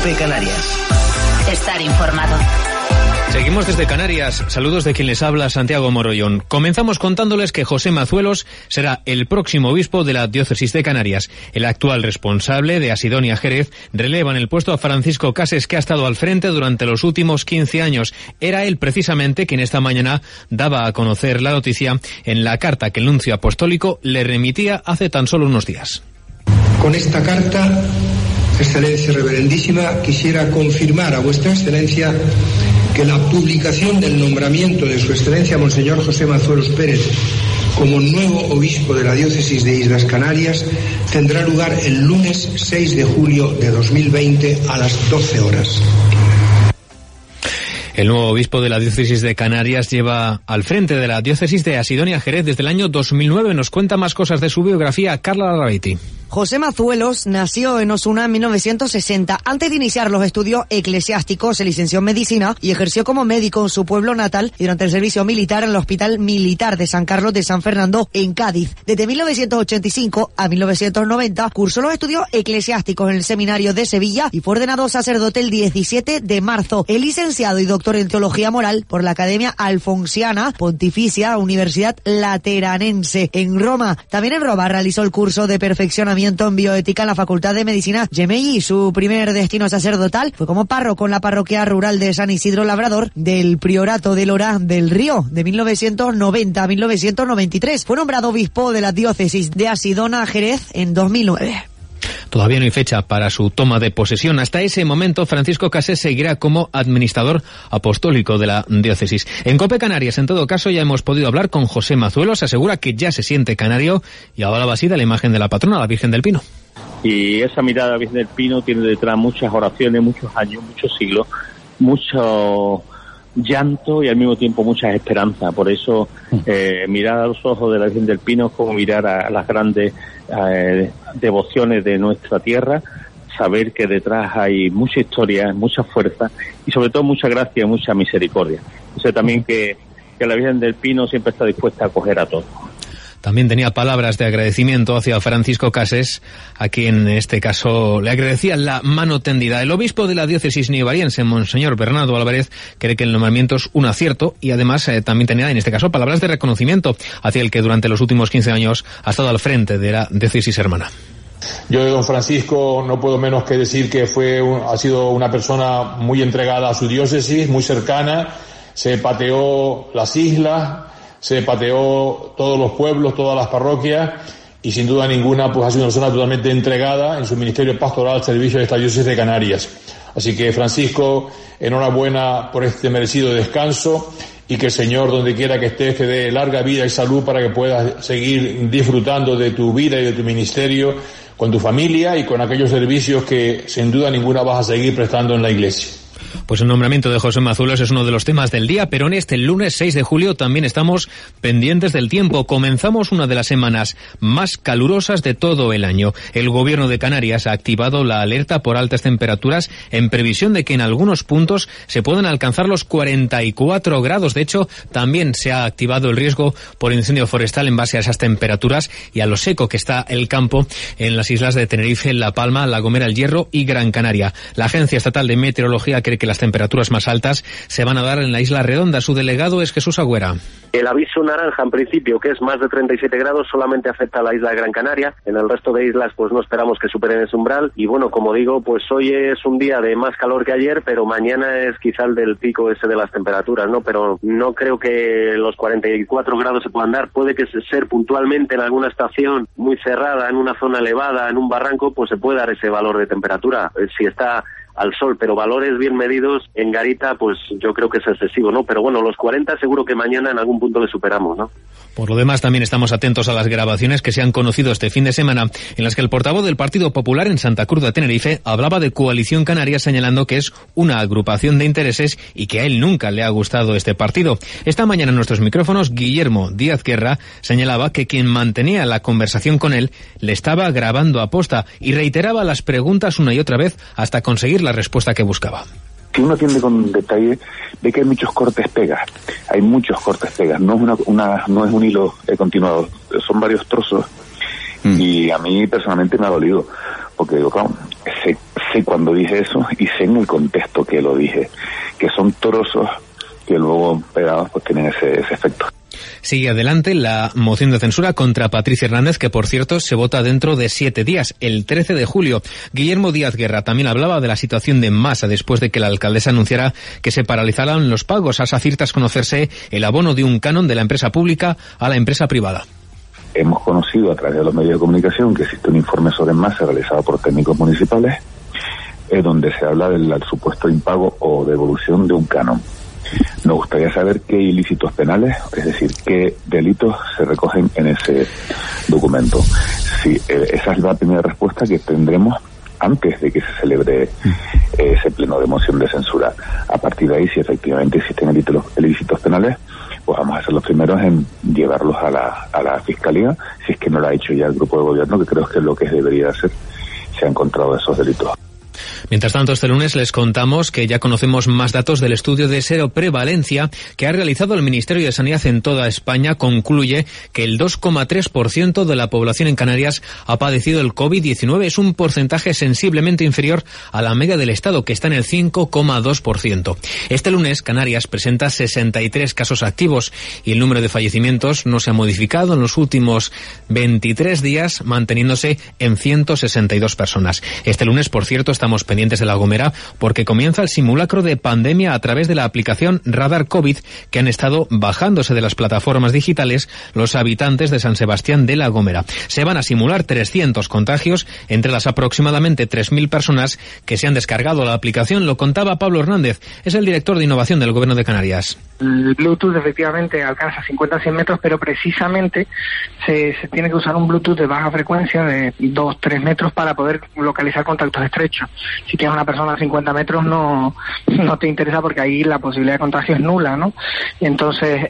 COPE Canarias. Estar informado. Seguimos desde Canarias. Saludos de quien les habla, Santiago Morollón. Comenzamos contándoles que José Mazuelos será el próximo obispo de la diócesis de Canarias. El actual responsable de Asidonia Jerez releva en el puesto a Francisco Cases, que ha estado al frente durante los últimos 15 años. Era él precisamente quien esta mañana daba a conocer la noticia en la carta que el nuncio apostólico le remitía hace tan solo unos días. Con esta carta, Excelencia Reverendísima, quisiera confirmar a Vuestra Excelencia que la publicación del nombramiento de Su Excelencia Monseñor José Mazuelos Pérez como nuevo obispo de la diócesis de Islas Canarias tendrá lugar el lunes 6 de julio de 2020 a las 12 horas. El nuevo obispo de la diócesis de Canarias lleva al frente de la diócesis de Asidonia Jerez desde el año 2009. Nos cuenta más cosas de su biografía Carla Larrabeiti. José Mazuelos nació en Osuna en 1960. Antes de iniciar los estudios eclesiásticos, se licenció en medicina y ejerció como médico en su pueblo natal y durante el servicio militar en el Hospital Militar de San Carlos de San Fernando, en Cádiz. Desde 1985 a 1990 cursó los estudios eclesiásticos en el Seminario de Sevilla y fue ordenado sacerdote el 17 de marzo. Es licenciado y doctor en Teología Moral por la Academia Alfonsiana Pontificia Universidad Lateranense en Roma. También en Roma realizó el curso de perfeccionamiento en bioética en la Facultad de Medicina Gemelli. Su primer destino sacerdotal fue como párroco en la parroquia rural de San Isidro Labrador del Priorato de Lora del Río de 1990 a 1993. Fue nombrado obispo de la diócesis de Asidonia Jerez en 2009. Todavía no hay fecha para su toma de posesión. Hasta ese momento, Francisco Cases seguirá como administrador apostólico de la diócesis. En COPE Canarias, en todo caso, ya hemos podido hablar con José Mazuelos. Asegura que ya se siente canario y hablaba así de la imagen de la patrona, la Virgen del Pino. Y esa mirada a la Virgen del Pino tiene detrás muchas oraciones, muchos años, muchos siglos, mucho llanto y al mismo tiempo mucha esperanza. Por eso mirar a los ojos de la Virgen del Pino es como mirar a las grandes devociones de nuestra tierra, saber que detrás hay mucha historia, mucha fuerza y sobre todo mucha gracia y mucha misericordia. O sea también que la Virgen del Pino siempre está dispuesta a acoger a todos. También tenía palabras de agradecimiento hacia Francisco Cases, a quien en este caso le agradecía la mano tendida. El obispo de la diócesis nivariense, Monseñor Bernardo Álvarez, cree que el nombramiento es un acierto y además también tenía en este caso palabras de reconocimiento hacia el que durante los últimos 15 años ha estado al frente de la diócesis hermana. Yo de don Francisco no puedo menos que decir que ha sido una persona muy entregada a su diócesis, muy cercana, se pateó las islas, se pateó todos los pueblos, todas las parroquias y sin duda ninguna pues ha sido una persona totalmente entregada en su ministerio pastoral al servicio de esta diócesis de Canarias. Así que Francisco, enhorabuena por este merecido descanso y que el Señor, donde quiera que estés, te dé larga vida y salud para que puedas seguir disfrutando de tu vida y de tu ministerio con tu familia y con aquellos servicios que sin duda ninguna vas a seguir prestando en la Iglesia. Pues el nombramiento de José Mazuelos es uno de los temas del día, pero en este lunes 6 de julio también estamos pendientes del tiempo. Comenzamos una de las semanas más calurosas de todo el año. El Gobierno de Canarias ha activado la alerta por altas temperaturas en previsión de que en algunos puntos se puedan alcanzar los 44 grados. De hecho, también se ha activado el riesgo por incendio forestal en base a esas temperaturas y a lo seco que está el campo en las islas de Tenerife, La Palma, La Gomera, El Hierro y Gran Canaria. La Agencia Estatal de Meteorología cree que las temperaturas más altas se van a dar en la Isla Redonda. Su delegado es Jesús Agüera. El aviso naranja, en principio, que es más de 37 grados, solamente afecta a la isla de Gran Canaria. En el resto de islas, pues no esperamos que superen ese umbral. Y bueno, como digo, pues hoy es un día de más calor que ayer, pero mañana es quizá el del pico ese de las temperaturas, ¿no? Pero no creo que los 44 grados se puedan dar. Puede que ser puntualmente en alguna estación muy cerrada, en una zona elevada, en un barranco, pues se puede dar ese valor de temperatura. Si está al sol, pero valores bien medidos en garita, pues yo creo que es excesivo, ¿no? Pero bueno, los 40 seguro que mañana en algún punto le superamos, ¿no? Por lo demás, también estamos atentos a las grabaciones que se han conocido este fin de semana, en las que el portavoz del Partido Popular en Santa Cruz de Tenerife hablaba de Coalición Canaria, señalando que es una agrupación de intereses y que a él nunca le ha gustado este partido. Esta mañana en nuestros micrófonos, Guillermo Díaz Guerra señalaba que quien mantenía la conversación con él le estaba grabando a posta y reiteraba las preguntas una y otra vez hasta conseguir la respuesta que buscaba. Si uno atiende con detalle, ve que hay muchos cortes-pegas. Hay muchos cortes-pegas. No es un hilo continuado. Son varios trozos. Y a mí personalmente me ha dolido. Porque digo, claro, sé cuándo dije eso y sé en el contexto que lo dije, que son trozos que luego pegados pues tienen ese efecto. Sigue adelante la moción de censura contra Patricia Hernández, que por cierto se vota dentro de 7 días, el 13 de julio. Guillermo Díaz Guerra también hablaba de la situación de Masa después de que la alcaldesa anunciara que se paralizaran los pagos a SACIR tras conocerse el abono de un canon de la empresa pública a la empresa privada. Hemos conocido a través de los medios de comunicación que existe un informe sobre Masa realizado por técnicos municipales, donde se habla del supuesto impago o devolución de un canon. Nos gustaría saber qué ilícitos penales, es decir, qué delitos se recogen en ese documento. Sí, esa es la primera respuesta que tendremos antes de que se celebre ese pleno de moción de censura. A partir de ahí, si efectivamente existen ilícitos penales, pues vamos a ser los primeros en llevarlos a la Fiscalía, si es que no lo ha hecho ya el grupo de gobierno, que creo que es lo que debería hacer, se ha encontrado esos delitos. Mientras tanto, este lunes les contamos que ya conocemos más datos del estudio de seroprevalencia que ha realizado el Ministerio de Sanidad en toda España. Concluye que el 2,3% de la población en Canarias ha padecido el COVID-19. Es un porcentaje sensiblemente inferior a la media del Estado, que está en el 5,2%. Este lunes, Canarias presenta 63 casos activos y el número de fallecimientos no se ha modificado en los últimos 23 días, manteniéndose en 162 personas. Este lunes, por cierto, estamos pendientes de La Gomera porque comienza el simulacro de pandemia a través de la aplicación Radar COVID, que han estado bajándose de las plataformas digitales los habitantes de San Sebastián de La Gomera. Se van a simular 300 contagios entre las aproximadamente 3.000 personas que se han descargado la aplicación. Lo contaba Pablo Hernández, es el director de innovación del Gobierno de Canarias. El Bluetooth efectivamente alcanza 50-100 metros, pero precisamente se tiene que usar un Bluetooth de baja frecuencia de 2-3 metros para poder localizar contactos estrechos. Si tienes una persona a 50 metros no te interesa porque ahí la posibilidad de contagio es nula, ¿no? Entonces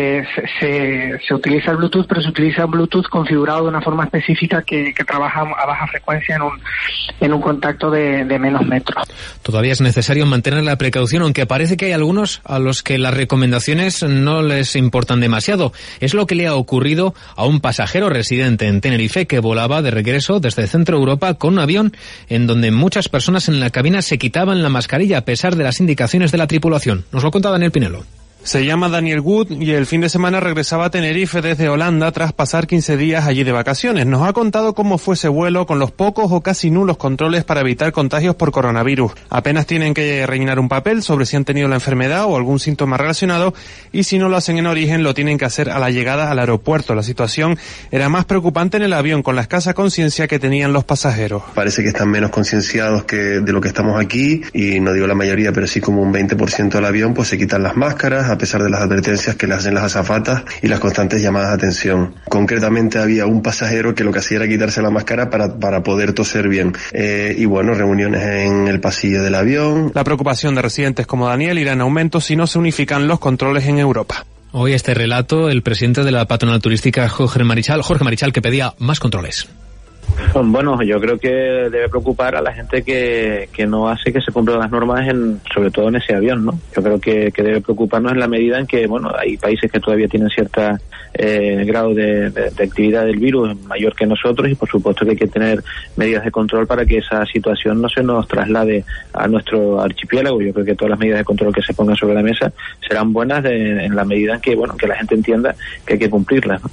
se utiliza el Bluetooth, pero se utiliza un Bluetooth configurado de una forma específica que trabaja a baja frecuencia en un contacto de menos metros. Todavía es necesario mantener la precaución, aunque parece que hay algunos a los que las recomendaciones no les importan demasiado. Es lo que le ha ocurrido a un pasajero residente en Tenerife que volaba de regreso desde Centro Europa con un avión en donde muchas personas en la cabina se quitaban la mascarilla a pesar de las indicaciones de la tripulación. Nos lo cuenta Daniel Pinelo. Se llama Daniel Wood y el fin de semana regresaba a Tenerife desde Holanda tras pasar 15 días allí de vacaciones. Nos ha contado cómo fue ese vuelo con los pocos o casi nulos controles para evitar contagios por coronavirus. Apenas tienen que rellenar un papel sobre si han tenido la enfermedad o algún síntoma relacionado y si no lo hacen en origen lo tienen que hacer a la llegada al aeropuerto. La situación era más preocupante en el avión con la escasa conciencia que tenían los pasajeros. Parece que están menos concienciados que de lo que estamos aquí y no digo la mayoría, pero sí como un 20% del avión pues se quitan las máscaras a pesar de las advertencias que le hacen las azafatas y las constantes llamadas de atención. Concretamente había un pasajero que lo que hacía era quitarse la máscara para poder toser bien. Y bueno, reuniones en el pasillo del avión. La preocupación de residentes como Daniel irá en aumento si no se unifican los controles en Europa. Hoy este relato, el presidente de la patronal turística, Jorge Marichal, que pedía más controles. Bueno, yo creo que debe preocupar a la gente que no hace que se cumplan las normas, sobre todo en ese avión, ¿no? Yo creo que debe preocuparnos en la medida en que, bueno, hay países que todavía tienen cierta grado de actividad del virus mayor que nosotros y por supuesto que hay que tener medidas de control para que esa situación no se nos traslade a nuestro archipiélago. Yo creo que todas las medidas de control que se pongan sobre la mesa serán buenas en la medida en que, bueno, que la gente entienda que hay que cumplirlas, ¿no?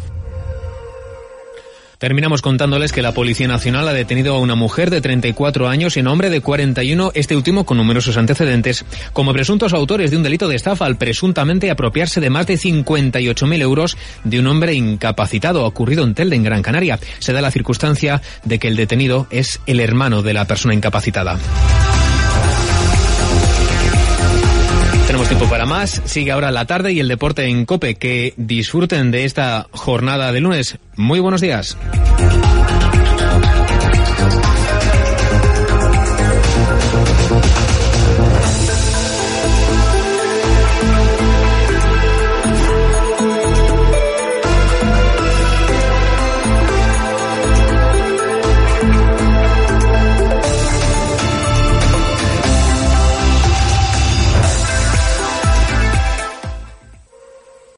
Terminamos contándoles que la Policía Nacional ha detenido a una mujer de 34 años y un hombre de 41, este último con numerosos antecedentes, como presuntos autores de un delito de estafa al presuntamente apropiarse de más de 58.000 euros de un hombre incapacitado ocurrido en Telde, en Gran Canaria. Se da la circunstancia de que el detenido es el hermano de la persona incapacitada. Tenemos tiempo para más. Sigue ahora la tarde y el deporte en COPE. Que disfruten de esta jornada de lunes. Muy buenos días.